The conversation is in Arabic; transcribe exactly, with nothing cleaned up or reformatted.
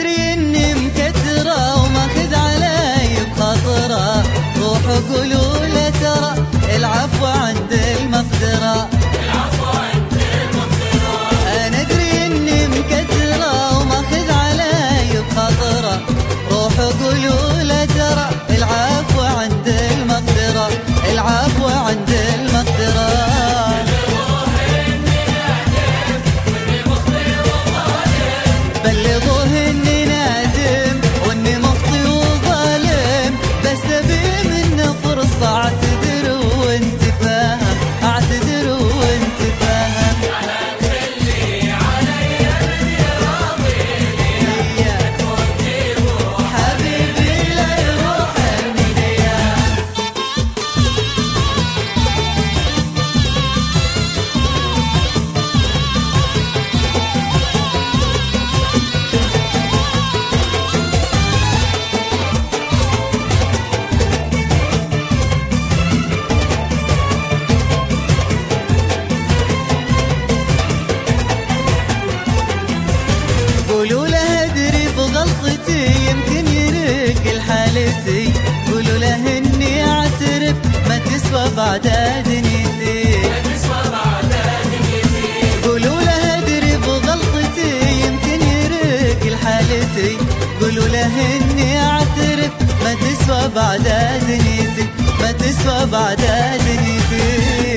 ادري اني مكتره وماخذ علي بخاطره، روحوا قولوا له ترى العفو عند المقدره. انا ادري اني مكتره وماخذ علي بخاطره، روحوا قولوا له ترى العفو عند المقدره، العفو عند المقدره. بلغوه اني نادم واني مخطي وظالم، بس ابي منه فرصه اعتذر وانت فاهم، اعتذر وانت فاهم. لا تخلي علي ابدي راضي لا تودي روح حبيبي لا يروح المنيا. قولوا له ادري بغلطتي يمكن يرق لحالتي، قولوا له اني اعترف ما تسوى بعد دنيتي، ما تسوى بعد دنيتي. قولوا له ادري بغلطتي يمكن يرق لحالتي، قولوا له اني اعترف ما تسوى بعد دنيتي، ما تسوى بعد دنيتي.